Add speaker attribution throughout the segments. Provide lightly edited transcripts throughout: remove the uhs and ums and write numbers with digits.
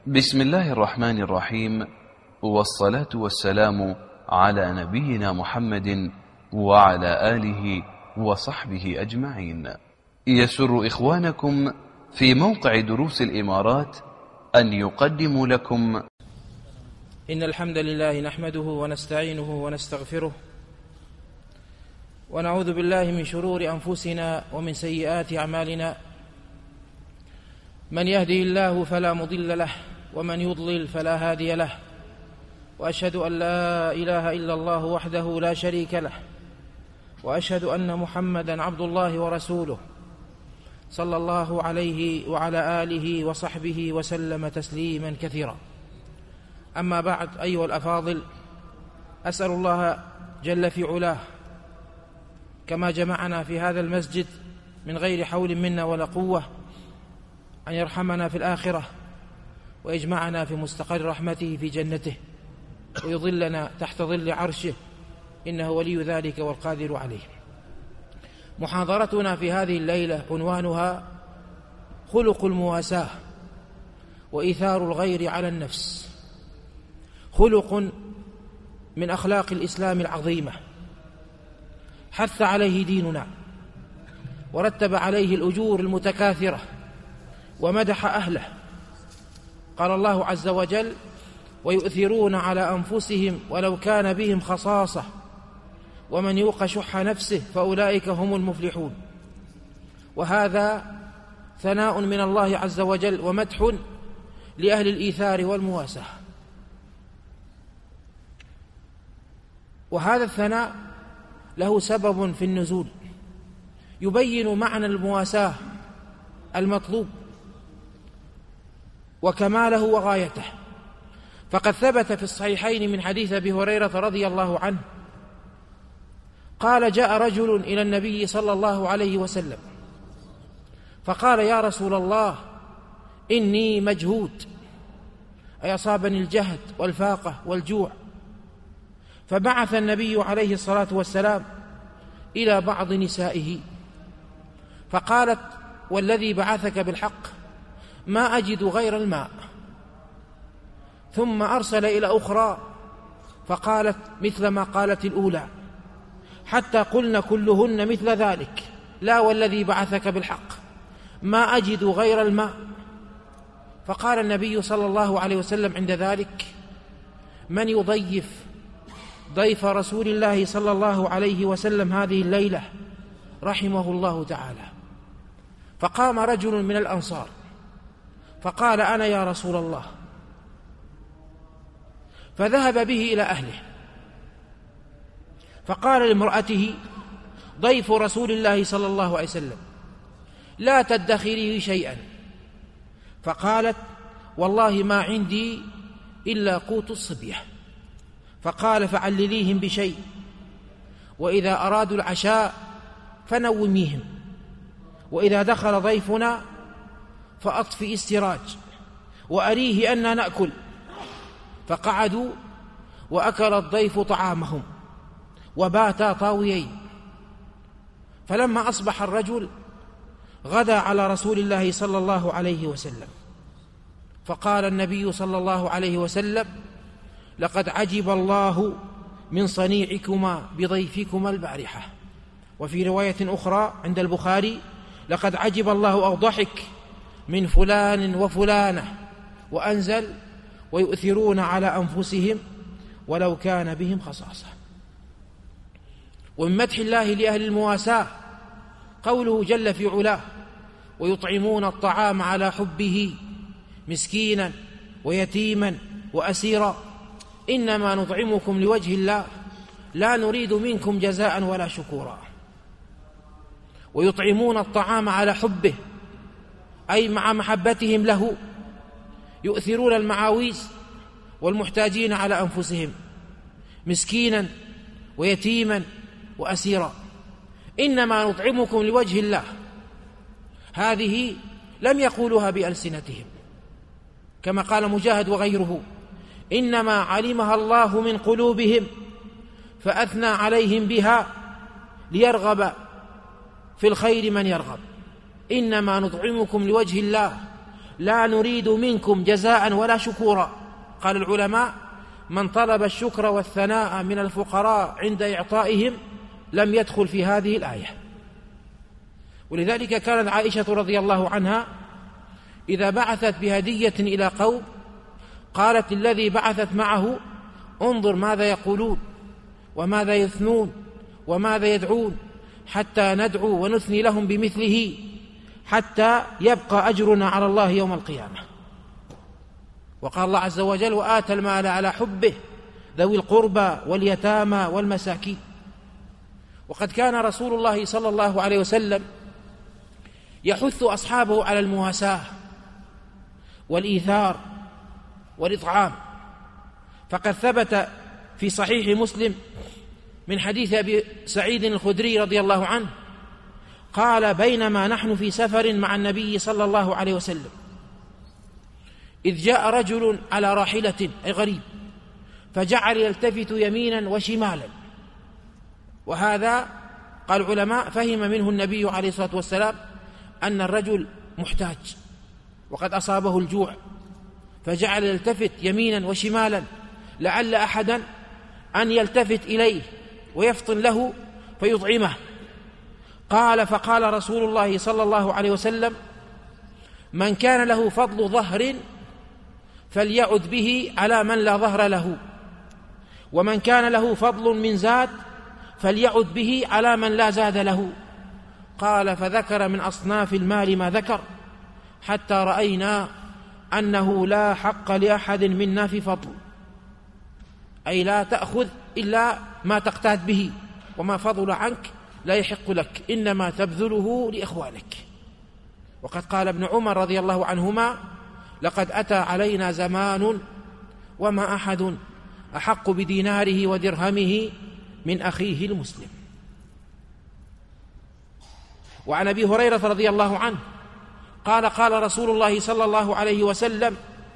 Speaker 1: بسم الله الرحمن الرحيم، والصلاة والسلام على نبينا محمد وعلى آله وصحبه أجمعين. يسر إخوانكم في موقع دروس الإمارات أن يقدموا لكم
Speaker 2: إن الحمد لله نحمده ونستعينه ونستغفره ونعوذ بالله من شرور أنفسنا ومن سيئات أعمالنا. من يهدي الله فلا مضل له ومن يضلل فلا هادي له، وأشهد أن لا إله إلا الله وحده لا شريك له، وأشهد أن محمدا عبد الله ورسوله صلى الله عليه وعلى آله وصحبه وسلم تسليما كثيرا. أما بعد، أيها الأفاضل، أسأل الله جل في علاه كما جمعنا في هذا المسجد من غير حول منا ولا قوة أن يرحمنا في الآخرة ويجمعنا في مستقر رحمته في جنته ويظلنا تحت ظل عرشه، إنه ولي ذلك والقادر عليه. محاضرتنا في هذه الليلة عنوانها خلق المواساة وإيثار الغير على النفس. خلق من أخلاق الإسلام العظيمة حث عليه ديننا ورتب عليه الأجور المتكاثرة ومدح أهله. قال الله عز وجل: ويؤثرون على أنفسهم ولو كان بهم خصاصة ومن يوق شح نفسه فأولئك هم المفلحون. وهذا ثناء من الله عز وجل ومدح لأهل الإيثار والمواساة. وهذا الثناء له سبب في النزول يبين معنى المواساة المطلوب وكماله وغايته. فقد ثبت في الصحيحين من حديث أبي هريرة رضي الله عنه قال: جاء رجل إلى النبي صلى الله عليه وسلم فقال: يا رسول الله، إني مجهود، أي أصابني الجهد والفاقة والجوع. فبعث النبي عليه الصلاة والسلام إلى بعض نسائه فقالت: والذي بعثك بالحق ما أجد غير الماء. ثم أرسل إلى أخرى فقالت مثل ما قالت الأولى، حتى قلن كلهن مثل ذلك: لا والذي بعثك بالحق ما أجد غير الماء. فقال النبي صلى الله عليه وسلم عند ذلك: من يضيف ضيف رسول الله صلى الله عليه وسلم هذه الليلة رحمه الله تعالى. فقام رجل من الأنصار فقال: أنا يا رسول الله. فذهب به إلى أهله فقال لامرأته: ضيف رسول الله صلى الله عليه وسلم، لا تدخريه شيئا. فقالت: والله ما عندي إلا قوت الصبية. فقال: فعلليهم بشيء، وإذا أرادوا العشاء فنوميهم، وإذا دخل ضيفنا فأطفئ السراج وأريه أننا نأكل. فقعدوا وأكل الضيف طعامهم وباتا طاويين. فلما أصبح الرجل غدا على رسول الله صلى الله عليه وسلم فقال النبي صلى الله عليه وسلم: لقد عجب الله من صنيعكما بضيفكما البارحة. وفي رواية أخرى عند البخاري: لقد عجب الله أو ضحك من فلان وفلانة. وأنزل: ويؤثرون على أنفسهم ولو كان بهم خصاصة. ومن مدح الله لأهل المواساة قوله جل في علاه: ويطعمون الطعام على حبه مسكينا ويتيما وأسيرا إنما نطعمكم لوجه الله لا نريد منكم جزاء ولا شكورا. ويطعمون الطعام على حبه أي مع محبتهم له، يؤثرون المعاويز والمحتاجين على أنفسهم مسكينا ويتيما وأسيرا. إنما نطعمكم لوجه الله، هذه لم يقولوها بألسنتهم كما قال مجاهد وغيره، إنما علمها الله من قلوبهم فأثنى عليهم بها ليرغب في الخير من يرغب. إنما نطعمكم لوجه الله لا نريد منكم جزاء ولا شكورا. قال العلماء: من طلب الشكر والثناء من الفقراء عند إعطائهم لم يدخل في هذه الآية. ولذلك كانت عائشة رضي الله عنها إذا بعثت بهدية إلى قوم قالت للذي بعثت معه: انظر ماذا يقولون وماذا يثنون وماذا يدعون حتى ندعو ونثني لهم بمثله حتى يبقى أجرنا على الله يوم القيامة. وقال الله عز وجل: وآتى المال على حبه ذوي القربى واليتامى والمساكين. وقد كان رسول الله صلى الله عليه وسلم يحث أصحابه على المواساة والإيثار والإطعام، فقد ثبت في صحيح مسلم من حديث أبي سعيد الخدري رضي الله عنه قال: بينما نحن في سفر مع النبي صلى الله عليه وسلم إذ جاء رجل على راحلة، أي غريب، فجعل يلتفت يمينا وشمالا. وهذا قال العلماء فهم منه النبي عليه الصلاة والسلام أن الرجل محتاج وقد أصابه الجوع، فجعل يلتفت يمينا وشمالا لعل أحدا أن يلتفت إليه ويفطن له فيطعمه. فقال رسول الله صلى الله عليه وسلم: من كان له فضل ظهر فليعد به على من لا ظهر له، ومن كان له فضل من زاد فليعد به على من لا زاد له. قال: فذكر من أصناف المال ما ذكر حتى رأينا أنه لا حق لأحد منا في فضل، أي لا تأخذ إلا ما تقتات به، وما فضل عنك لا يحق لك، إنما تبذله لإخوانك. وقد قال ابن عمر رضي الله عنهما: لقد أتى علينا زمان وما أحد أحق بديناره ودرهمه من أخيه المسلم. وعن أبي هريرة رضي الله عنه قال: قال رسول الله صلى الله عليه وسلم: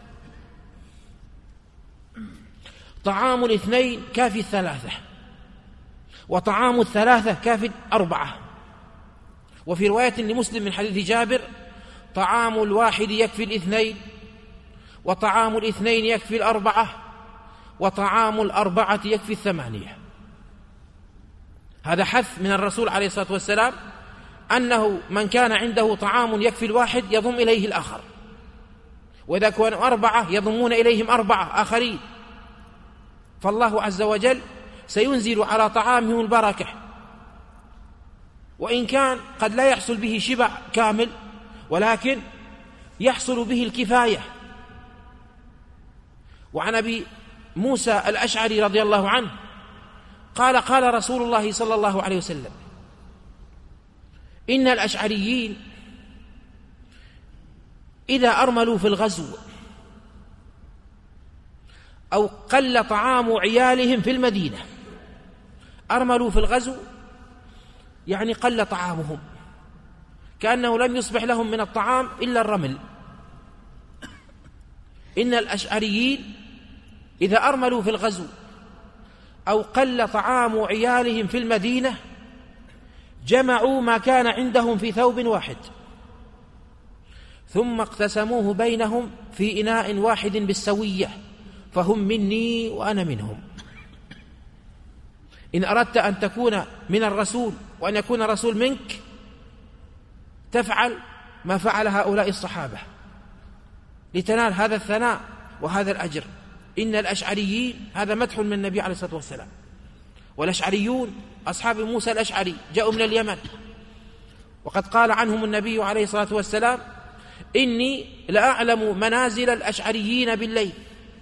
Speaker 2: طعام الاثنين كافي الثلاثة، وطعام الثلاثة كافي الأربعة. وفي رواية لمسلم من حديث جابر: طعام الواحد يكفي الاثنين، وطعام الاثنين يكفي الأربعة، وطعام الأربعة يكفي الثمانية. هذا حث من الرسول عليه الصلاة والسلام أنه من كان عنده طعام يكفي الواحد يضم إليه الآخر، وإذا كانوا أربعة يضمون إليهم أربعة آخرين، فالله عز وجل سينزل على طعامهم البركة، وإن كان قد لا يحصل به شبع كامل ولكن يحصل به الكفاية. وعن أبي موسى الأشعري رضي الله عنه قال: قال رسول الله صلى الله عليه وسلم: إن الأشعريين إذا أرملوا في الغزو أو قل طعام عيالهم في المدينة. أرملوا في الغزو يعني قل طعامهم، كأنه لم يصبح لهم من الطعام إلا الرمل. إن الأشعريين إذا أرملوا في الغزو أو قل طعام عيالهم في المدينة جمعوا ما كان عندهم في ثوب واحد، ثم اقتسموه بينهم في إناء واحد بالسوية، فهم مني وأنا منهم. إن أردت أن تكون من الرسول وأن يكون الرسول منك تفعل ما فعل هؤلاء الصحابة لتنال هذا الثناء وهذا الأجر. إن الأشعريين، هذا مدح من النبي عليه الصلاة والسلام. والأشعريون أصحاب موسى الأشعري جاءوا من اليمن، وقد قال عنهم النبي عليه الصلاة والسلام: إني لأعلم منازل الأشعريين بالليل،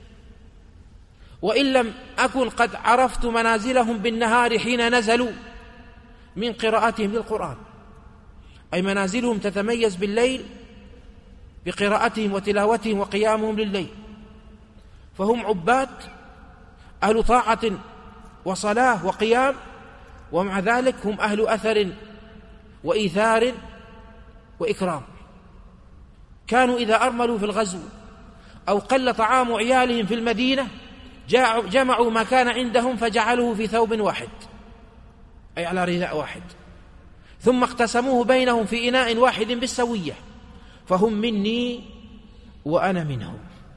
Speaker 2: وإن لم أكن قد عرفت منازلهم بالنهار حين نزلوا من قراءتهم للقرآن. أي منازلهم تتميز بالليل بقراءتهم وتلاوتهم وقيامهم لليل، فهم عباد أهل طاعة وصلاة وقيام، ومع ذلك هم أهل أثر وإيثار وإكرام. كانوا إذا أرملوا في الغزو أو قل طعام عيالهم في المدينة جمعوا ما كان عندهم فجعلوه في ثوب واحد، أي على رداء واحد، ثم اقتسموه بينهم في إناء واحد بالسوية، فهم مني وأنا منهم.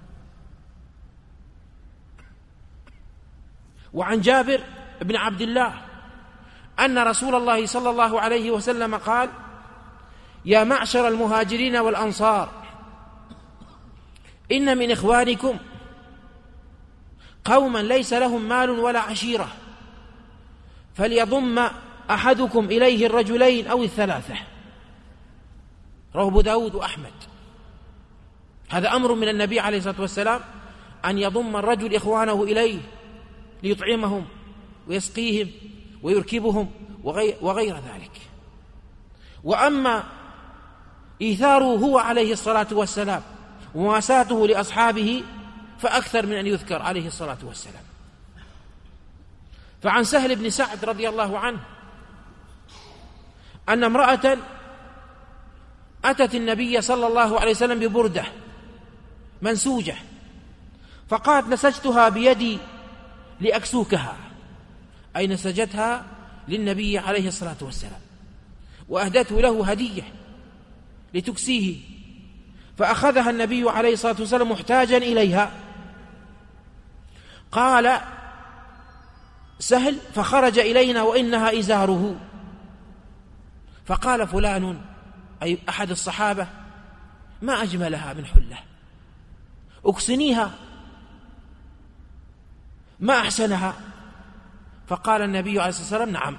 Speaker 2: وعن جابر بن عبد الله أن رسول الله صلى الله عليه وسلم قال: يا معشر المهاجرين والأنصار، إن من إخوانكم قوما ليس لهم مال ولا عشيرة، فليضم أحدكم إليه الرجلين أو الثلاثة. رواه أبو داود وأحمد. هذا أمر من النبي عليه الصلاة والسلام أن يضم الرجل إخوانه إليه ليطعمهم ويسقيهم ويركبهم وغير ذلك. وأما إيثاره هو عليه الصلاة والسلام ومواساته لأصحابه فأكثر من أن يذكر عليه الصلاة والسلام. فعن سهل بن سعد رضي الله عنه أن امرأة أتت النبي صلى الله عليه وسلم ببردة منسوجة، فقالت: نسجتها بيدي لأكسوكها، أي نسجتها للنبي عليه الصلاة والسلام، وأهدته له هدية لتكسيه، فأخذها النبي عليه الصلاة والسلام محتاجا إليها. قال سهل: فخرج إلينا وإنها إزاره، فقال فلان، أي أحد الصحابة: ما أجملها من حلة، أكسنيها، ما أحسنها. فقال النبي عليه الصلاة والسلام: نعم.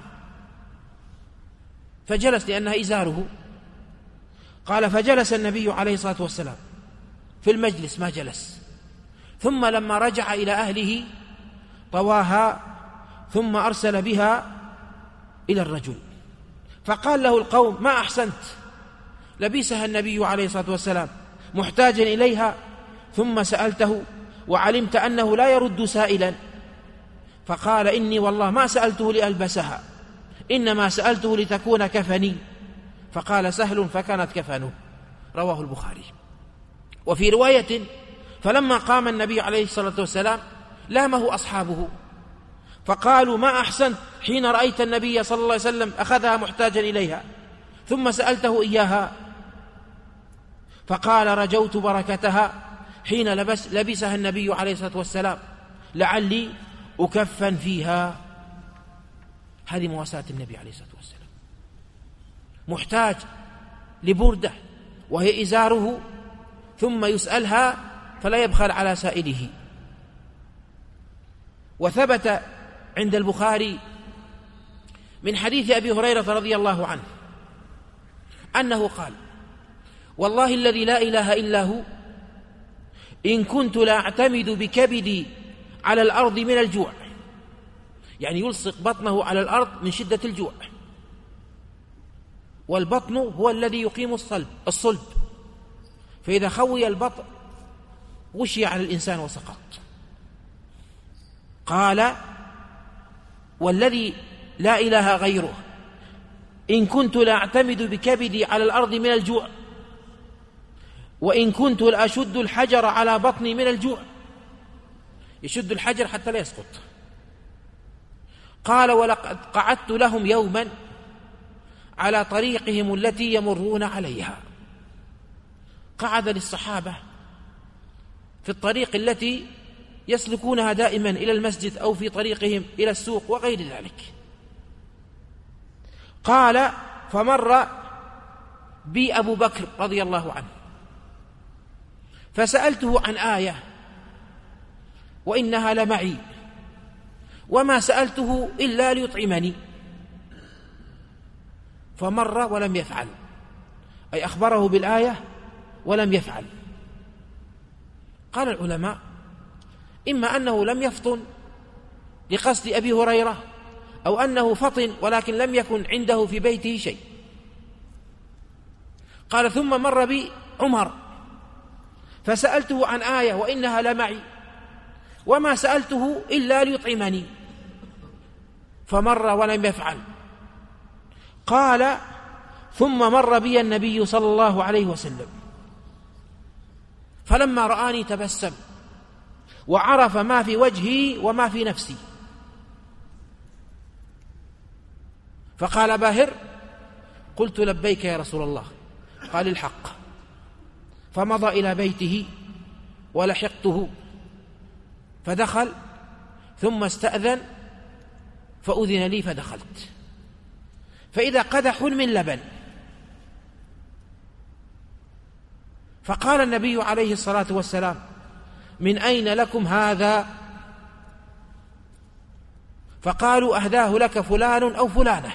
Speaker 2: فجلس لأنها إزاره. قال: فجلس النبي عليه الصلاة والسلام في المجلس ما جلس، ثم لما رجع إلى أهله طواها ثم أرسل بها إلى الرجل، فقال له القوم: ما أحسنت، لبسها النبي عليه الصلاة والسلام محتاجا إليها ثم سألته وعلمت أنه لا يرد سائلا. فقال: إني والله ما سألته لألبسها، إنما سألته لتكون كفني. فقال سهل: فكانت كفنه. رواه البخاري. وفي رواية: فلما قام النبي عليه الصلاة والسلام لامه أصحابه فقالوا: ما أحسنت حين رأيت النبي صلى الله عليه وسلم أخذها محتاجا إليها ثم سألته إياها. فقال: رجوت بركتها حين لبسها النبي عليه الصلاة والسلام لعلي أكفن فيها. هذه مواساة النبي عليه الصلاة والسلام، محتاج لبردة وهي إزاره، ثم يسألها فلا يبخل على سائله. وثبت عند البخاري من حديث أبي هريرة رضي الله عنه أنه قال: والله الذي لا إله إلا هو، إن كنت لأعتمد بكبدي على الأرض من الجوع، يعني يلصق بطنه على الأرض من شدة الجوع، والبطن هو الذي يقيم الصلب، فإذا خوي البطن غشي على الإنسان وسقط. قال: والذي لا إله غيره، إن كنت لأعتمد بكبدي على الأرض من الجوع، وإن كنت لأشد الحجر على بطني من الجوع، يشد الحجر حتى لا يسقط. قال: ولقد قعدت لهم يوما على طريقهم التي يمرون عليها. قعد للصحابة في الطريق التي يسلكونها دائما إلى المسجد أو في طريقهم إلى السوق وغير ذلك. قال: فمر بي أبو بكر رضي الله عنه فسألته عن آية وإنها لمعي، وما سألته إلا ليطعمني، فمر ولم يفعل، أي أخبره بالآية ولم يفعل. قال العلماء: إما أنه لم يفطن لقصد أبي هريرة، أو أنه فطن ولكن لم يكن عنده في بيته شيء. قال: ثم مر بي عمر فسألته عن آية وإنها لمعي، وما سألته إلا ليطعمني، فمر ولم يفعل. قال: ثم مر بي النبي صلى الله عليه وسلم فلما رآني تبسم وعرف ما في وجهي وما في نفسي، فقال: باهر؟ قلت: لبيك يا رسول الله. قال: الحق. فمضى إلى بيته ولحقته، فدخل ثم استأذن فأذن لي فدخلت، فإذا قدح من لبن، فقال النبي عليه الصلاة والسلام: من أين لكم هذا؟ فقالوا: أهداه لك فلان أو فلانة.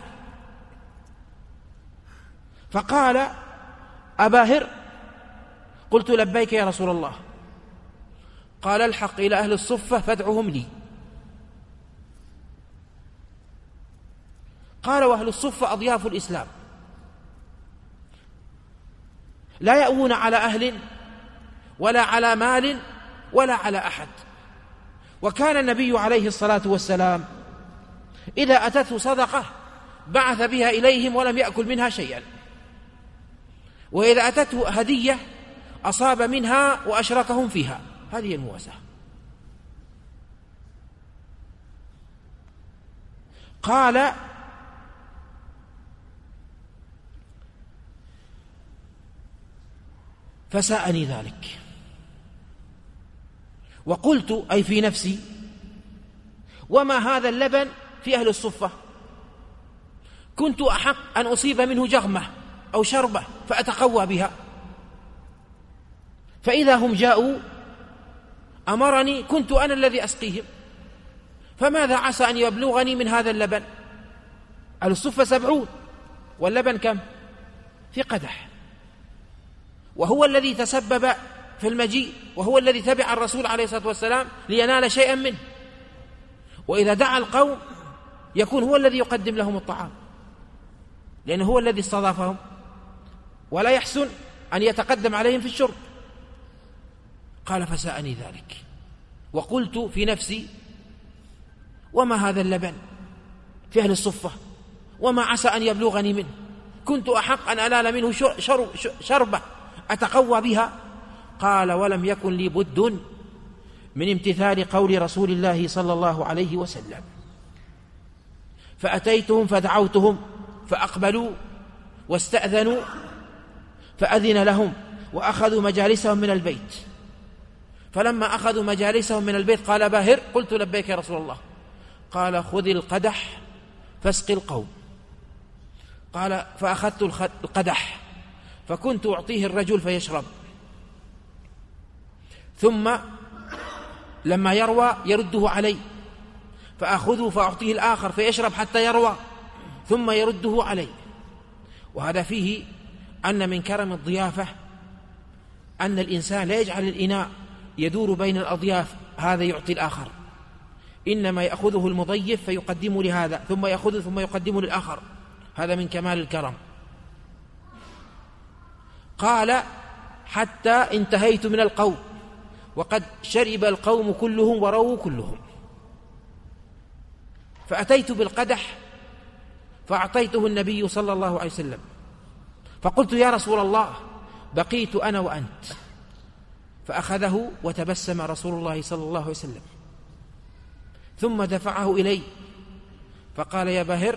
Speaker 2: فقال: أبا هر؟ قلت: لبيك يا رسول الله. قال: الحق إلى أهل الصفة فادعهم لي. قال: وأهل الصفة أضياف الإسلام، لا يأوون على أهل ولا على مال ولا على أحد. وكان النبي عليه الصلاة والسلام إذا أتته صدقة بعث بها إليهم ولم يأكل منها شيئا، وإذا أتته هدية أصاب منها وأشركهم فيها. هذه المواساة. قال: فساءني ذلك، وقلت أي في نفسي: وما هذا اللبن في أهل الصفة؟ كنت أحق أن أصيب منه جغمة أو شربة فأتقوى بها، فإذا هم جاءوا أمرني كنت أنا الذي أسقيهم، فماذا عسى أن يبلغني من هذا اللبن؟ أهل الصفة 70 واللبن كم؟ في قدح، وهو الذي تسبب في المجيء، وهو الذي تبع الرسول عليه الصلاة والسلام لينال شيئا منه. وإذا دعا القوم يكون هو الذي يقدم لهم الطعام، لأنه هو الذي استضافهم، ولا يحسن أن يتقدم عليهم في الشرب. قال: فساءني ذلك، وقلت في نفسي: وما هذا اللبن في أهل الصفة؟ وما عسى أن يبلغني منه؟ كنت أحق أن أنال منه شربة أتقوى بها. قال: ولم يكن لي بد من امتثال قول رسول الله صلى الله عليه وسلم، فأتيتهم فدعوتهم فأقبلوا واستأذنوا، فأذن لهم وأخذوا مجالسهم من البيت. فلما أخذوا مجالسهم من البيت قال: أبا هر؟ قلت: لبيك يا رسول الله. قال: خذ القدح فاسق القوم. قال: فأخذت القدح فكنت أعطيه الرجل فيشرب، ثم لما يروى يرده علي، فأخذه فأعطيه الآخر فيشرب حتى يروى ثم يرده علي. وهذا فيه أن من كرم الضيافة أن الإنسان لا يجعل الإناء يدور بين الأضياف، هذا يعطي الآخر، إنما يأخذه المضيف فيقدم لهذا ثم يأخذه ثم يقدم للآخر، هذا من كمال الكرم. قال: حتى انتهيت من القوم وقد شرب القوم كلهم ورووا كلهم، فأتيت بالقدح فأعطيته النبي صلى الله عليه وسلم، فقلت: يا رسول الله، بقيت أنا وأنت. فأخذه وتبسم رسول الله صلى الله عليه وسلم، ثم دفعه إلي فقال: يا باهر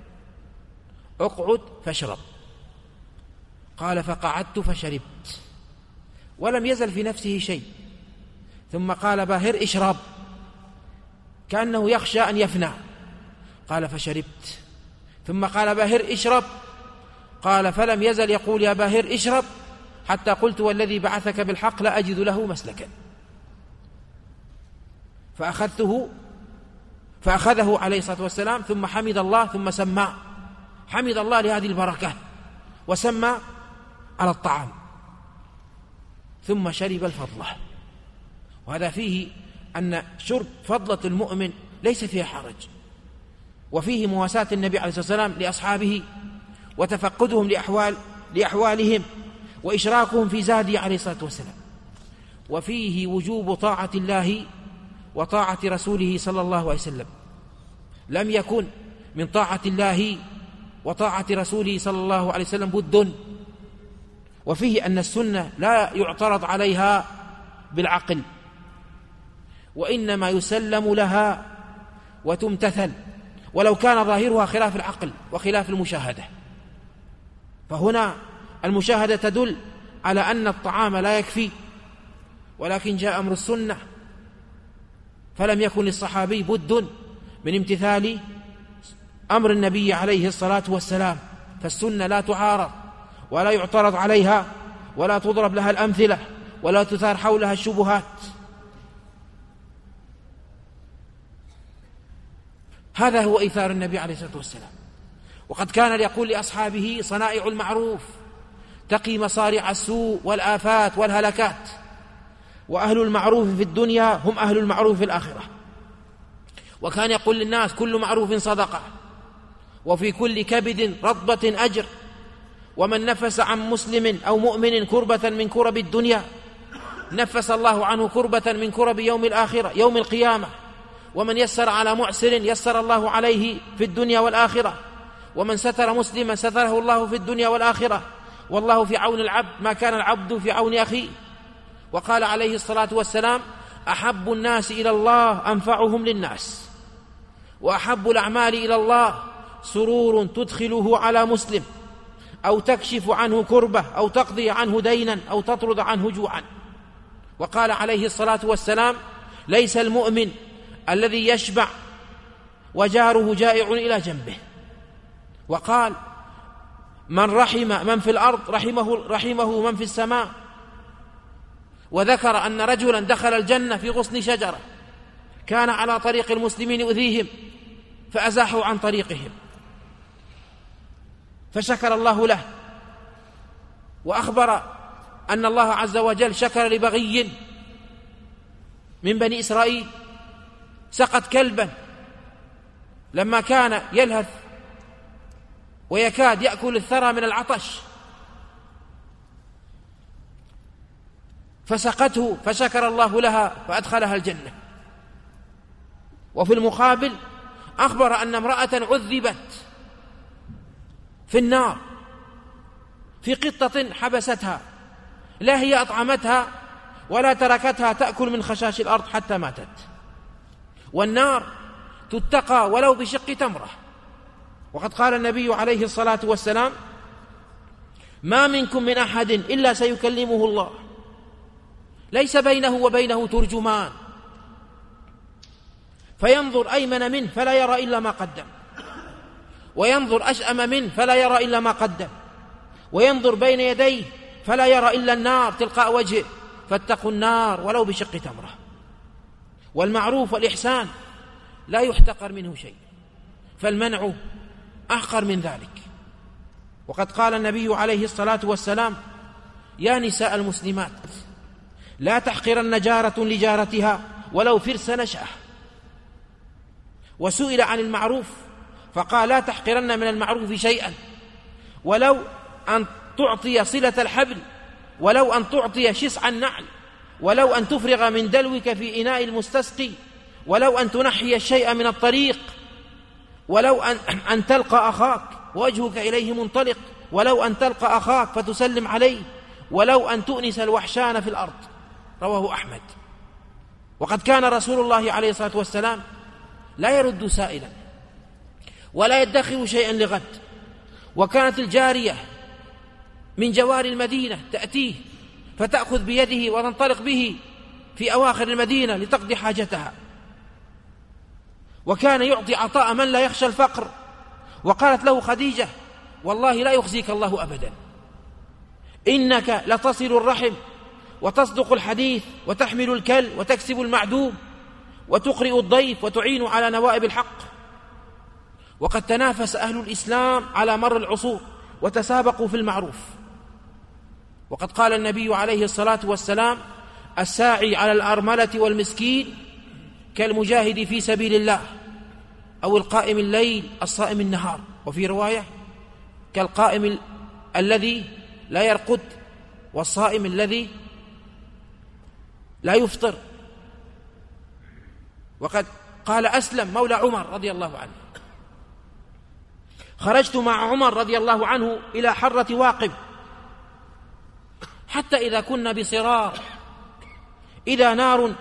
Speaker 2: اقعد فاشرب. قال: فقعدت فشربت، ولم يزل في نفسه شيء، ثم قال: باهر اشرب، كأنه يخشى أن يفنى. قال: فشربت، ثم قال: باهر اشرب. قال: فلم يزل يقول: يا باهر اشرب، حتى قلت: والذي بعثك بالحق لا أجد له مسلكا. فأخذه عليه الصلاة والسلام، ثم حمد الله، ثم سمى، حمد الله لهذه البركة، وسمى على الطعام، ثم شرب الفضلة. وهذا فيه أن شرب فضلة المؤمن ليس فيها حرج، وفيه مواساة النبي عليه الصلاة والسلام لأصحابه، وتفقدهم لأحوالهم، وإشراكهم في زاده عليه الصلاة والسلام. وفيه وجوب طاعة الله وطاعة رسوله صلى الله عليه وسلم. لم يكن من طاعة الله وطاعة رسوله صلى الله عليه وسلم بد. وفيه أن السنة لا يعترض عليها بالعقل، وإنما يسلم لها وتمتثل، ولو كان ظاهرها خلاف العقل وخلاف المشاهدة. فهنا المشاهدة تدل على أن الطعام لا يكفي، ولكن جاء أمر السنة، فلم يكن للصحابي بد من امتثال أمر النبي عليه الصلاة والسلام. فالسنة لا تعارض ولا يعترض عليها ولا تضرب لها الأمثلة ولا تثار حولها الشبهات. هذا هو إيثار النبي عليه الصلاة والسلام. وقد كان يقول لأصحابه: صنائع المعروف تقي مصارع السوء والآفات والهلكات، وأهل المعروف في الدنيا هم أهل المعروف في الآخرة. وكان يقول للناس: كل معروف صدقة، وفي كل كبد رطبة أجر، ومن نفس عن مسلم أو مؤمن كربة من كرب الدنيا نفس الله عنه كربة من كرب يوم الآخرة يوم القيامة، ومن يسر على معسر يسر الله عليه في الدنيا والآخرة، ومن ستر مسلما ستره الله في الدنيا والآخرة، والله في عون العبد ما كان العبد في عون أخيه. وقال عليه الصلاة والسلام: أحب الناس إلى الله أنفعهم للناس، وأحب الأعمال إلى الله سرور تدخله على مسلم، أو تكشف عنه كربة، أو تقضي عنه دينا، أو تطرد عنه جوعا. وقال عليه الصلاة والسلام: ليس المؤمن الذي يشبع وجاره جائع إلى جنبه. وقال: من رحم من في الأرض رحمه من في السماء. وذكر أن رجلا دخل الجنة في غصن شجرة، كان على طريق المسلمين يؤذيهم فأزاحوا عن طريقهم، فشكر الله له، وأخبر أن الله عز وجل شكر لبغي من بني إسرائيل سقط كلبا لما كان يلهث ويكاد يأكل الثرى من العطش، فسقته فشكر الله لها فأدخلها الجنة. وفي المقابل أخبر أن امرأة عذبت في النار في قطة حبستها، لا هي أطعمتها ولا تركتها تأكل من خشاش الأرض حتى ماتت. والنار تتقى ولو بشق تمرة. وقد قال النبي عليه الصلاة والسلام: ما منكم من أحد إلا سيكلمه الله، ليس بينه وبينه ترجمان، فينظر أيمن منه فلا يرى إلا ما قدم، وينظر أشأم منه فلا يرى إلا ما قدم، وينظر بين يديه فلا يرى إلا النار تلقاء وجهه، فاتقوا النار ولو بشق تمرة. والمعروف والإحسان لا يحتقر منه شيء، فالمنع أحقر من ذلك. وقد قال النبي عليه الصلاة والسلام: يا نساء المسلمات لا تحقرن جارة لجارتها ولو فرس نشأة. وسئل عن المعروف فقال: لا تحقرن من المعروف شيئا، ولو أن تعطي صلة الحبل، ولو أن تعطي شسع النعل، ولو أن تفرغ من دلوك في إناء المستسقي، ولو أن تنحي الشيء من الطريق، ولو أن تلقى أخاك وجهك إليه منطلق، ولو أن تلقى أخاك فتسلم عليه، ولو أن تؤنس الوحشان في الأرض. رواه أحمد. وقد كان رسول الله عليه الصلاة والسلام لا يرد سائلا ولا يدخر شيئا لغد. وكانت الجارية من جوار المدينة تأتيه فتأخذ بيده وتنطلق به في أواخر المدينة لتقضي حاجتها. وكان يعطي عطاء من لا يخشى الفقر. وقالت له خديجة: والله لا يخزيك الله أبدا، إنك لتصل الرحم وتصدق الحديث وتحمل الكل وتكسب المعدوم وتقرئ الضيف وتعين على نوائب الحق. وقد تنافس أهل الإسلام على مر العصور وتسابقوا في المعروف. وقد قال النبي عليه الصلاة والسلام: الساعي على الأرملة والمسكين كالمجاهد في سبيل الله، أو القائم الليل الصائم النهار. وفي رواية: كالقائم الذي لا يرقد والصائم الذي لا يفطر. وقد قال أسلم مولى عمر رضي الله عنه: خرجت مع عمر رضي الله عنه إلى حرة واقب، حتى إذا كنا بصرار إذا نار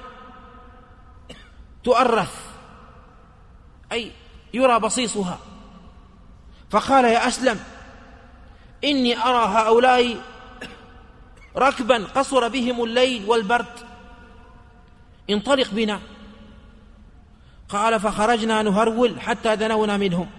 Speaker 2: تؤرث، أي يرى بصيصها، فقال: يا أسلم إني أرى هؤلاء ركبا قصر بهم الليل والبرد، انطلق بنا. قال فخرجنا نهرول حتى دنونا منهم،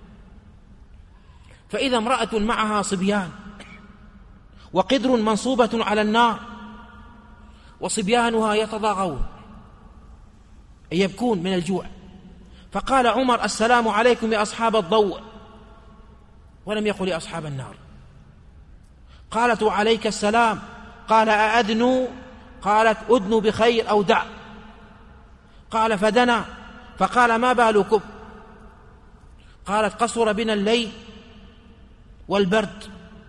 Speaker 2: فإذا امرأة معها صبيان وقدر منصوبة على النار وصبيانها يتضاغون أي يبكون من الجوع. فقال عمر السلام عليكم يا أصحاب الضوء، ولم يقل يا أصحاب النار. قالت وعليك السلام. قال أأذنوا؟ قالت أدنوا بخير أو دع. قال فدنا فقال ما بالكم؟ قالت قصر بنا الليل والبرد.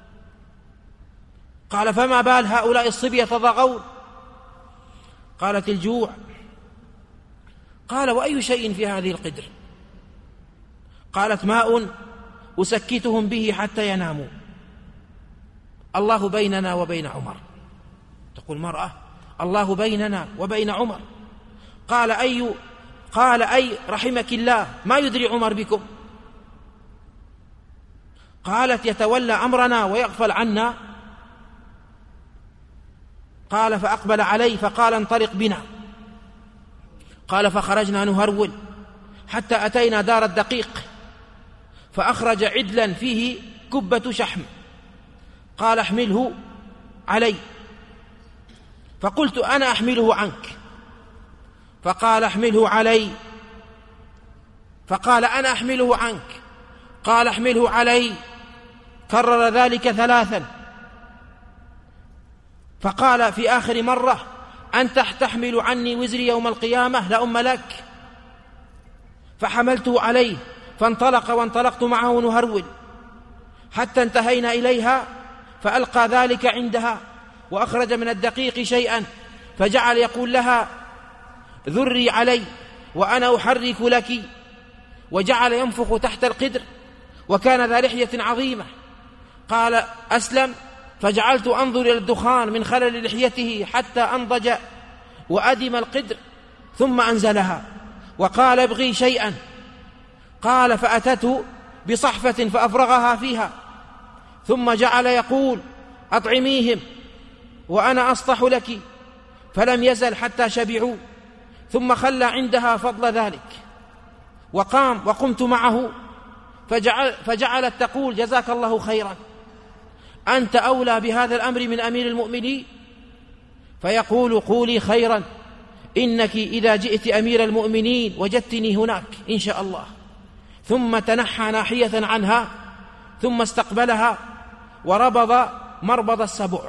Speaker 2: قال فما بال هؤلاء الصبية يتضاغون؟ قالت الجوع. قال وأي شيء في هذه القدر؟ قالت ماء أسكتهم به حتى يناموا. الله بيننا وبين عمر، تقول مرأة الله بيننا وبين عمر. قال أي رحمك الله ما يدري عمر بكم؟ قالت يتولى أمرنا ويغفل عنا. قال فأقبل علي فقال انطلق بنا. قال فخرجنا نهرول حتى أتينا دار الدقيق، فأخرج عدلا فيه كبة شحم. قال احمله علي. فقلت أنا أحمله عنك. فقال احمله علي. فقال أنا أحمله عنك. قال احمله علي. كرر ذلك 3. فقال في آخر مرة أنت تحمل عني وزري يوم القيامة لأم لك. فحملته عليه فانطلق وانطلقت معه نهرول حتى انتهينا إليها، فألقى ذلك عندها وأخرج من الدقيق شيئا، فجعل يقول لها ذري علي وأنا أحرك لك، وجعل ينفخ تحت القدر، وكان ذا لحية عظيمة. قال أسلم فجعلت أنظر إلى الدخان من خلل لحيته حتى أنضج وأدم القدر، ثم أنزلها وقال ابغي شيئا. قال فأتته بصحفة فأفرغها فيها، ثم جعل يقول أطعميهم وأنا أصطح لك، فلم يزل حتى شبعوا، ثم خلى عندها فضل ذلك وقام وقمت معه، فجعلت تقول جزاك الله خيرا، أنت أولى بهذا الأمر من أمير المؤمنين. فيقول قولي خيرا، إنك إذا جئت أمير المؤمنين وجدتني هناك إن شاء الله. ثم تنحى ناحية عنها، ثم استقبلها وربض مربض السبع.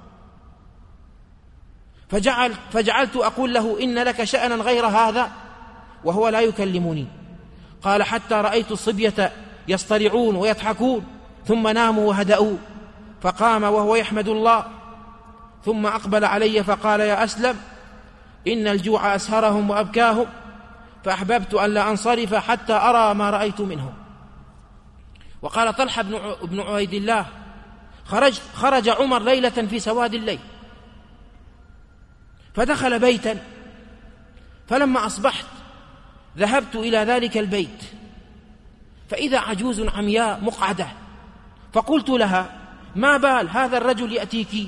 Speaker 2: فجعلت أقول له إن لك شأنا غير هذا، وهو لا يكلمني. قال حتى رأيت الصبية يصطرعون ويضحكون، ثم ناموا وهدأوا. فقام وهو يحمد الله، ثم أقبل علي فقال يا أسلم إن الجوع أسهرهم وأبكاهم، فأحببت أن لا أنصرف حتى أرى ما رأيت منهم. وقال طلحة بن عبيد الله خرج عمر ليلة في سواد الليل، فدخل بيتا، فلما أصبحت ذهبت إلى ذلك البيت، فإذا عجوز عمياء مقعدة، فقلت لها ما بال هذا الرجل يأتيك؟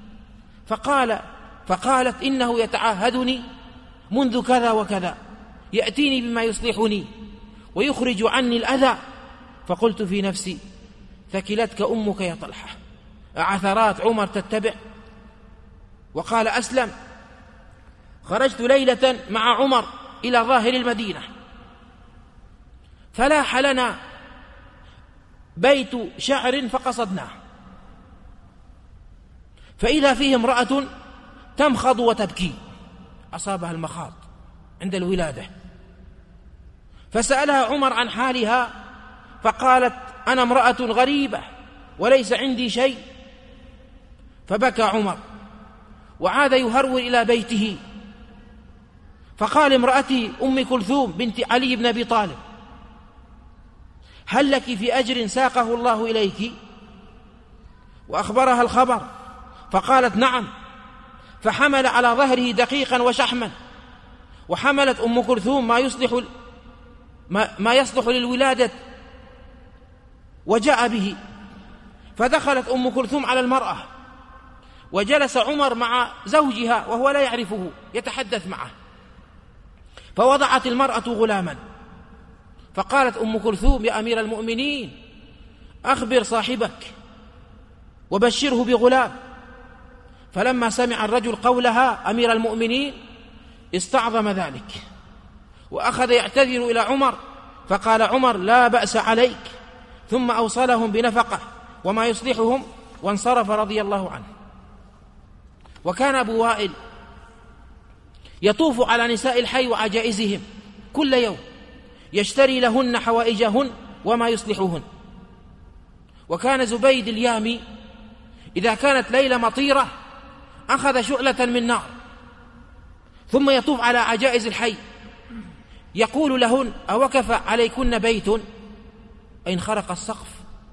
Speaker 2: فقالت إنه يتعاهدني منذ كذا وكذا، يأتيني بما يصلحني ويخرج عني الأذى. فقلت في نفسي ثكلتك أمك يا طلحة، أعثرات عمر تتبع؟ وقال أسلم خرجت ليلة مع عمر إلى ظاهر المدينة، فلاح لنا بيت شعر فقصدناه، فإذا فيه امرأة تمخض وتبكي، أصابها المخاض عند الولادة. فسألها عمر عن حالها، فقالت أنا امرأة غريبة وليس عندي شيء. فبكى عمر وعاد يهرول إلى بيته، فقال امرأته أم كلثوم بنت علي بن أبي طالب هل لك في أجر ساقه الله إليك؟ وأخبرها الخبر، فقالت نعم. فحمل على ظهره دقيقا وشحما، وحملت أم كلثوم ما يصلح للولادة وجاء به. فدخلت أم كلثوم على المرأة وجلس عمر مع زوجها وهو لا يعرفه يتحدث معه، فوضعت المرأة غلاما، فقالت أم كلثوم: يا أمير المؤمنين أخبر صاحبك وبشره بغلام. فلما سمع الرجل قولها أمير المؤمنين استعظم ذلك وأخذ يعتذر إلى عمر، فقال عمر: لا بأس عليك، ثم أوصلهم بنفقة وما يصلحهم وانصرف رضي الله عنه. وكان أبو وائل يطوف على نساء الحي وعجائزهم كل يوم يشتري لهن حوائجهن وما يصلحهن. وكان زبيد اليامي إذا كانت ليلة مطيرة أخذ شعلة من نار ثم يطوف على عجائز الحي يقول لهن: أوكف عليكن بيت؟ أي انخرق السقف.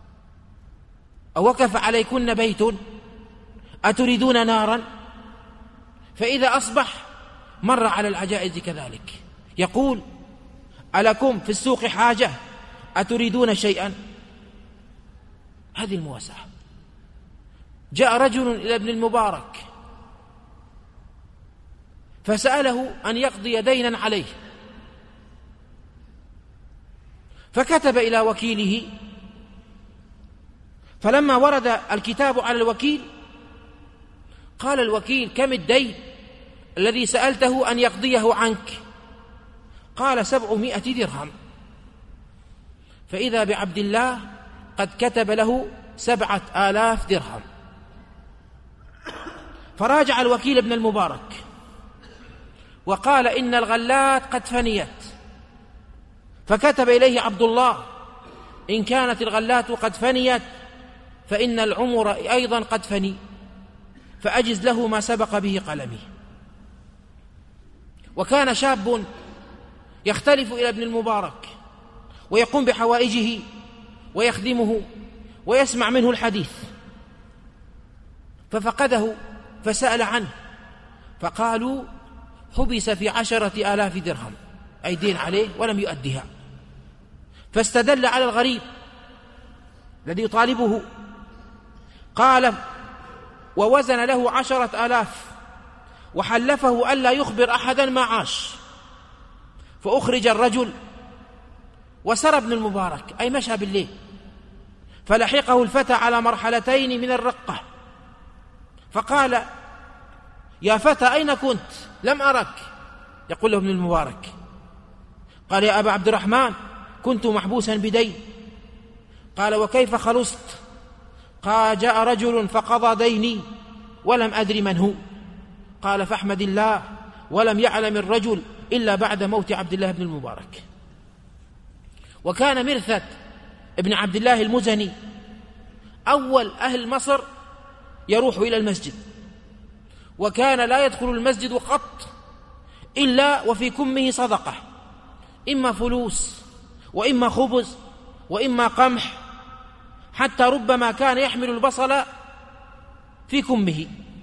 Speaker 2: أوكف عليكن بيت؟ أتريدون نارا؟ فإذا أصبح مر على العجائز كذلك يقول: ألكم في السوق حاجة؟ أتريدون شيئا؟ هذه المواساة. جاء رجل إلى ابن المبارك فسأله أن يقضي دينا عليه، فكتب إلى وكيله، فلما ورد الكتاب على الوكيل قال الوكيل: كم الدين الذي سألته أن يقضيه عنك؟ قال: 700 درهم. فإذا بعبد الله قد كتب له 7000 درهم. فراجع الوكيل ابن المبارك وقال: إن الغلات قد فنيت. فكتب إليه عبد الله: إن كانت الغلات قد فنيت فإن العمر أيضا قد فني، فأجز له ما سبق به قلمي. وكان شاب يختلف إلى ابن المبارك ويقوم بحوائجه ويخدمه ويسمع منه الحديث، ففقده فسأل عنه، فقالوا: حبس في 10,000 درهم، أي دين عليه ولم يؤدها. فاستدل على الغريب الذي يطالبه، قال: ووزن له 10,000 وحلفه ألا يخبر أحدا ما عاش. فأخرج الرجل وسر ابن المبارك، أي مشى بالليل، فلحقه الفتى على مرحلتين من الرقة، فقال: يا فتى أين كنت؟ لم أرك. يقول له ابن المبارك: قال: يا أبا عبد الرحمن كنت محبوسا بدين. قال: وكيف خلصت؟ قال: جاء رجل فقضى ديني ولم أدري من هو. قال: فاحمد الله. ولم يعلم الرجل إلا بعد موت عبد الله بن المبارك. وكان مرثد ابن عبد الله المزني أول أهل مصر يروح إلى المسجد، وكان لا يدخل المسجد قط إلا وفي كمه صدقة، إما فلوس وإما خبز وإما قمح، حتى ربما كان يحمل البصل في كمه،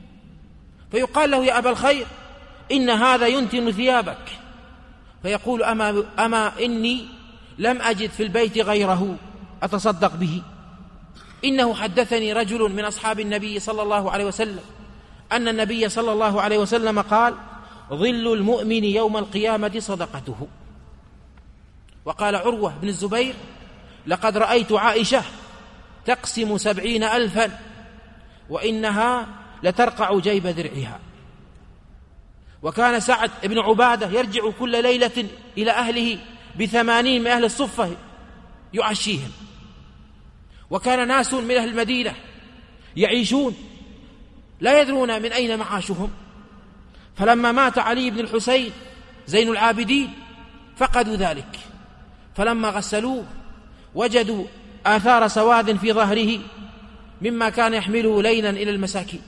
Speaker 2: فيقال له: يا أبا الخير إن هذا ينتن ثيابك. فيقول: أما إني لم أجد في البيت غيره أتصدق به. إنه حدثني رجل من أصحاب النبي صلى الله عليه وسلم أن النبي صلى الله عليه وسلم قال: ظل المؤمن يوم القيامة صدقته. وقال عروة بن الزبير: لقد رأيت عائشة تقسم 70,000 وإنها لترقع جيب درعها. وكان سعد بن عبادة يرجع كل ليلة إلى أهله ب80 من أهل الصفة يعشيهم. وكان ناس من أهل المدينة يعيشون لا يدرون من أين معاشهم، فلما مات علي بن الحسين زين العابدين فقدوا ذلك، فلما غسلوه وجدوا آثار سواد في ظهره مما كان يحمله ليلا إلى المساكين.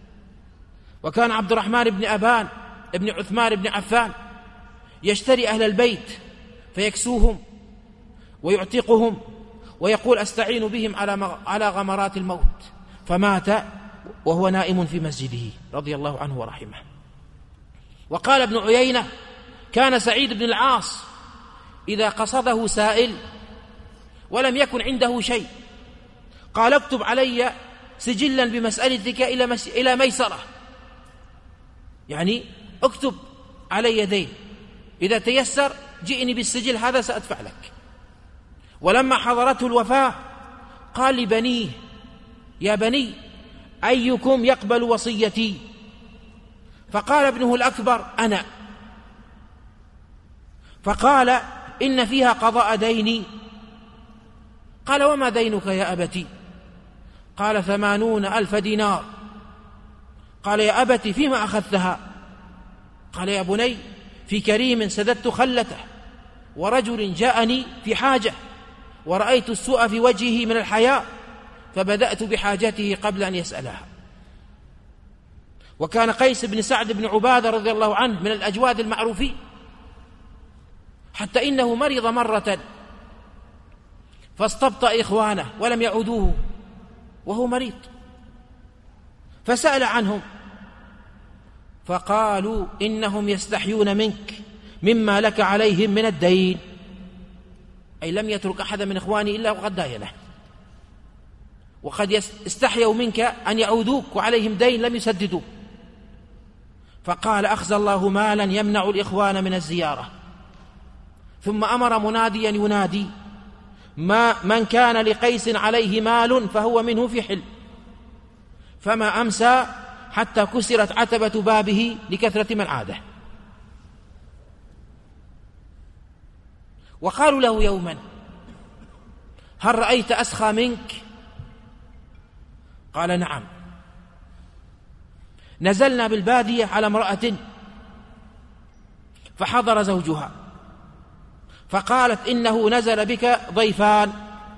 Speaker 2: وكان عبد الرحمن بن أبان ابن عثمان بن عفان يشتري أهل البيت فيكسوهم ويعتقهم ويقول: أستعين بهم على غمرات الموت، فمات وهو نائم في مسجده رضي الله عنه ورحمه. وقال ابن عيينة: كان سعيد بن العاص إذا قصده سائل ولم يكن عنده شيء قال: اكتب علي سجلا بمسألتك إلى ميسرة، يعني اكتب علي يدين، إذا تيسر جئني بالسجل هذا سأدفع لك. ولما حضرته الوفاة قال لبنيه: يا بني أيكم يقبل وصيتي؟ فقال ابنه الأكبر: أنا. فقال: إن فيها قضاء ديني. قال: وما دينك يا أبتي؟ قال: 80,000 دينار. قال: يا أبتي فيما أخذتها؟ قال: يا بني في كريم سددت خلته، ورجل جاءني في حاجة، ورأيت السوء في وجهه من الحياء، فبدأت بحاجته قبل أن يسألها. وكان قيس بن سعد بن عبادة رضي الله عنه من الأجواد المعروفين، حتى إنه مرض مرة فاستبطأ إخوانه ولم يعودوه وهو مريض، فسأل عنهم فقالوا: إنهم يستحيون منك مما لك عليهم من الدين، أي لم يترك أحد من إخواني إلا وقد داينه، وقد استحيوا منك أن يعودوك وعليهم دين لم يسددوه. فقال: أخزى الله مالا يمنع الإخوان من الزيارة. ثم أمر مناديا ينادي: من كان لقيس عليه مال فهو منه في حل. فما أمسى حتى كسرت عتبة بابه لكثرة من عاده. وقالوا له يوما: هل رأيت أسخى منك؟ قال: نعم. نزلنا بالبادية على امرأة فحضر زوجها، فقالت: إنه نزل بك ضيفان.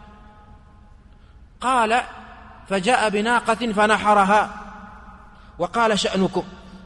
Speaker 2: قال: فجاء بناقة فنحرها وقال: شأنكم.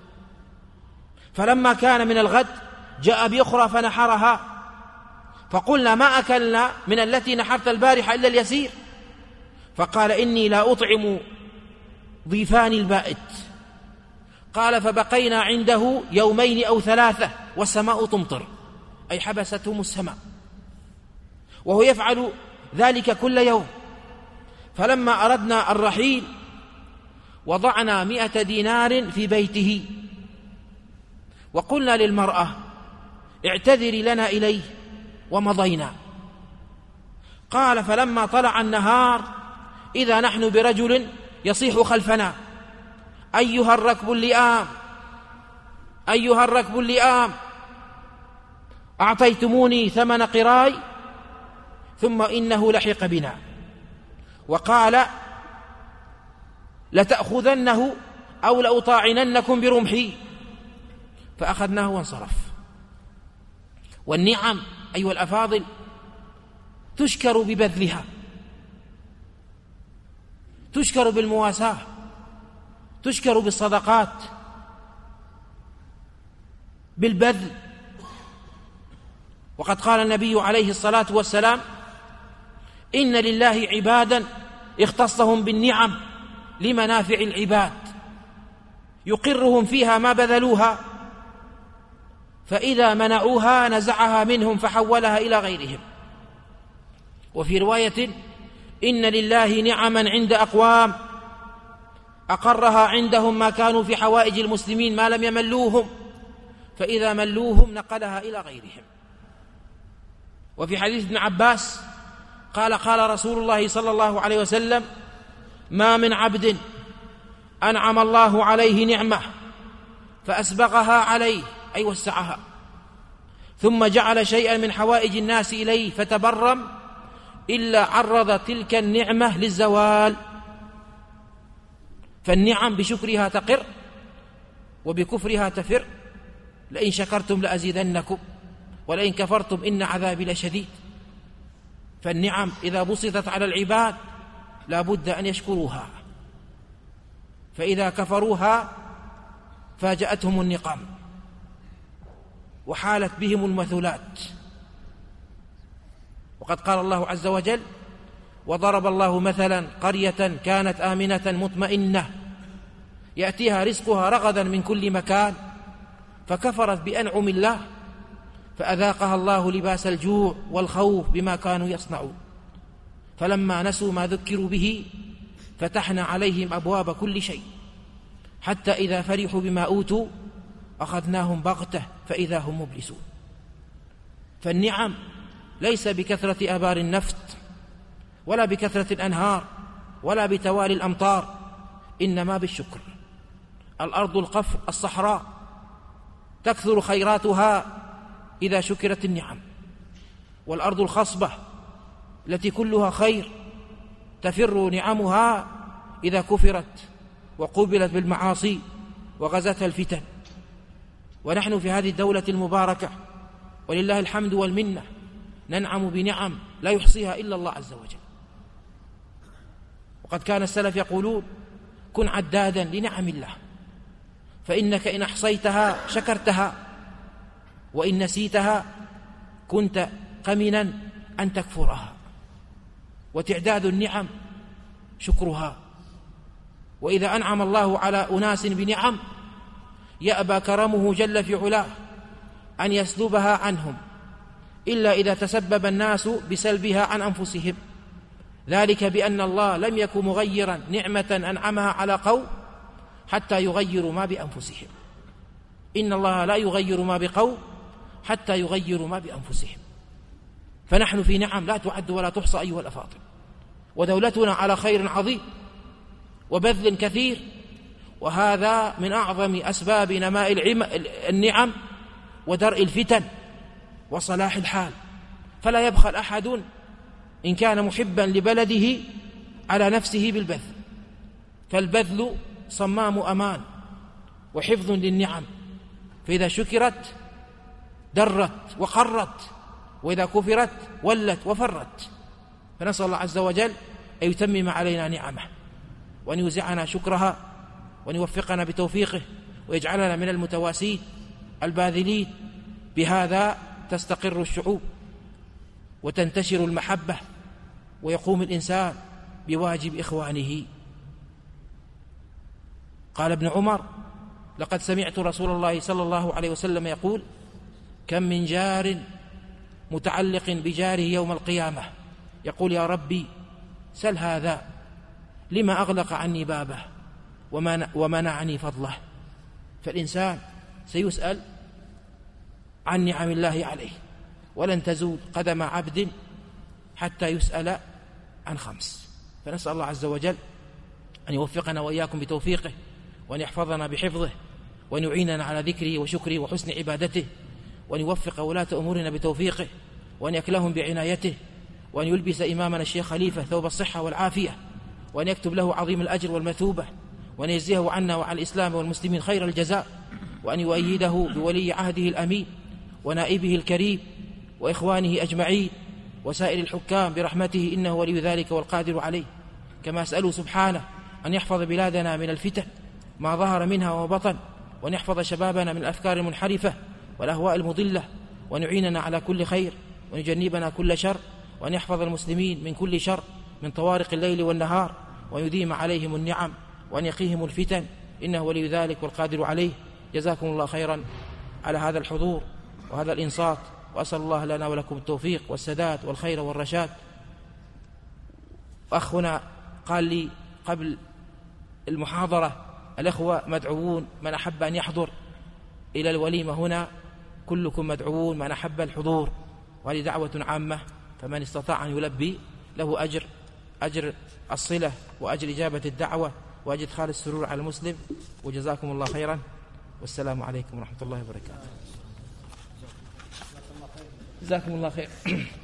Speaker 2: فلما كان من الغد جاء بأخرى فنحرها، فقلنا: ما أكلنا من التي نحرت البارحة إلا اليسير. فقال: إني لا أطعم ضيفان البائت. قال: فبقينا عنده يومين أو 3 والسماء تمطر، أي حبستهم السماء، وهو يفعل ذلك كل يوم. فلما أردنا الرحيل وضعنا 100 دينار في بيته، وقلنا للمرأة: اعتذري لنا إليه، ومضينا. قال: فلما طلع النهار إذا نحن برجل يصيح خلفنا: أيها الركب اللئام، أيها الركب اللئام، أعطيتموني 8 قراي؟ ثم إنه لحق بنا وقال: لتأخذنه أو لأطاعننكم برمحي. فأخذناه وانصرف. والنعم أيها الأفاضل تشكر ببذلها، تشكر بالمواساة، تشكر بالصدقات، بالبذل. وقد قال النبي عليه الصلاة والسلام: إن لله عبادا اختصهم بالنعم لمنافع العباد، يقرهم فيها ما بذلوها، فإذا منعوها نزعها منهم فحولها إلى غيرهم. وفي رواية: إن لله نعما عند أقوام أقرها عندهم ما كانوا في حوائج المسلمين ما لم يملوهم، فإذا ملوهم نقلها إلى غيرهم. وفي حديث ابن عباس قال: قال رسول الله صلى الله عليه وسلم: ما من عبد أنعم الله عليه نعمة فأسبغها عليه، أي وسعها، ثم جعل شيئا من حوائج الناس إليه فتبرم، إلا عرض تلك النعمة للزوال. فالنعم بشكرها تقر وبكفرها تفر. لئن شكرتم لأزيدنكم ولئن كفرتم إن عذابي لشديد. فالنعم إذا بسطت على العباد لا بد أن يشكروها، فإذا كفروها فاجأتهم النقم وحالت بهم المثلات. وقد قال الله عز وجل: وضرب الله مثلا قرية كانت آمنة مطمئنة يأتيها رزقها رغدا من كل مكان فكفرت بأنعم الله فأذاقها الله لباس الجوع والخوف بما كانوا يصنعون. فلما نسوا ما ذكروا به فتحنا عليهم أبواب كل شيء حتى إذا فرحوا بما أوتوا أخذناهم بغتة فإذا هم مبلسون. فالنعم ليس بكثرة آبار النفط ولا بكثرة الأنهار ولا بتوالي الأمطار، إنما بالشكر. الأرض القفر الصحراء تكثر خيراتها إذا شكرت النعم، والأرض الخصبة التي كلها خير تفر نعمها إذا كفرت وقوبلت بالمعاصي وغزتها الفتن. ونحن في هذه الدولة المباركة ولله الحمد والمنة ننعم بنعم لا يحصيها إلا الله عز وجل. وقد كان السلف يقولون: كن عدادا لنعم الله، فإنك إن أحصيتها شكرتها، وإن نسيتها كنت قمنا أن تكفرها. وتعداد النعم شكرها. وإذا أنعم الله على أناس بنعم يأبى كرمه جل في علاه أن يسلبها عنهم إلا إذا تسبب الناس بسلبها عن أنفسهم، ذلك بأن الله لم يكن مغيرا نعمة أنعمها على قوم حتى يغيروا ما بأنفسهم. إن الله لا يغير ما بقوم حتى يغيروا ما بأنفسهم. فنحن في نعم لا تعد ولا تحصى أيها الأفاضل، ودولتنا على خير عظيم وبذل كثير، وهذا من أعظم أسباب نماء النعم ودرء الفتن وصلاح الحال. فلا يبخل أحد إن كان محبا لبلده على نفسه بالبذل، فالبذل صمام أمان وحفظ للنعم، فإذا شكرت درت وقرت، وإذا كفرت ولت وفرت. فنسأل الله عز وجل أن يتمم علينا نعمه، وأن يوزعنا شكرها، وأن يوفقنا بتوفيقه، ويجعلنا من المتواسين الباذلين. بهذا تستقر الشعوب وتنتشر المحبة، ويقوم الإنسان بواجب إخوانه. قال ابن عمر: لقد سمعت رسول الله صلى الله عليه وسلم يقول: كم من جار متعلق بجاره يوم القيامة يقول: يا ربي سل هذا لما أغلق عني بابه ومنعني فضله. فالإنسان سيسأل عن نعم الله عليه، ولن تزول قدم عبد حتى يسأل عن 5. فنسأل الله عز وجل أن يوفقنا وإياكم بتوفيقه، وأن يحفظنا بحفظه، وأن يعيننا على ذكره وشكره وحسن عبادته، وأن يوفق ولاة أمورنا بتوفيقه، وأن يكلهم بعنايته، وأن يلبس إمامنا الشيخ خليفة ثوب الصحة والعافية، وأن يكتب له عظيم الأجر والمثوبة، وأن يجزيه عنا وعن الإسلام والمسلمين خير الجزاء، وأن يؤيده بولي عهده الأمين ونائبه الكريم وإخوانه أجمعين وسائر الحكام برحمته، إنه ولي ذلك والقادر عليه. كما أسأله سبحانه أن يحفظ بلادنا من الفتن ما ظهر منها وبطن، وأن يحفظ شبابنا من الأفكار المنحرفة والأهواء المضلة، وأن يعيننا على كل خير، وأن يجنبنا كل شر، وأن يحفظ المسلمين من كل شر من طوارق الليل والنهار، وأن يديم عليهم النعم، وأن يقيهم الفتن، إنه ولي ذلك والقادر عليه. جزاكم الله خيرا على هذا الحضور وهذا الإنصات، وأسأل الله لنا ولكم التوفيق والسداد والخير والرشاد. أخونا قال لي قبل المحاضرة: الأخوة مدعوون، من أحب أن يحضر إلى الوليمة هنا كلكم مدعوون من أحب الحضور، وهذه دعوة عامة، فمن استطاع أن يلبي له أجر الصلة وأجر إجابة الدعوة وأجر إدخال السرور على المسلم. وجزاكم الله خيرا، والسلام عليكم ورحمة الله وبركاته. جزاكم الله خير.